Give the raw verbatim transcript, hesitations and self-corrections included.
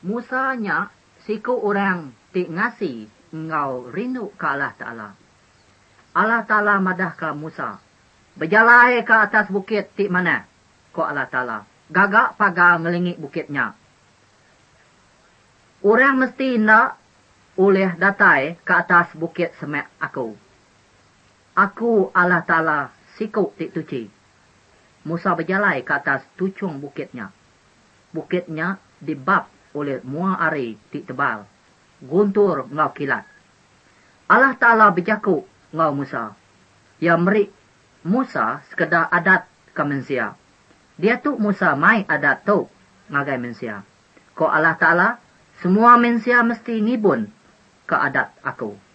Musanya siku orang ti ngasi ngau rindu ke Allah Ta'ala. Allah Ta'ala madah ke Musa. Berjalai ke atas bukit ti mana? Ko Allah Ta'ala. Gagak pagar ngelingit bukitnya. Orang mesti nak oleh datai ke atas bukit semek aku. Aku Allah Ta'ala siku ti tuci. Musa berjalai ke atas tucung bukitnya. Bukitnya dibab oleh mua ari ti tebal. Guntur ngau kilat. Allah Ta'ala berjakuk ngau Musa. Ya merik Musa sekedar adat ke manusia. Dia tu Musa mai adat tu ngagai manusia. Ko Allah Ta'ala, semua manusia mesti ngibun ke adat aku.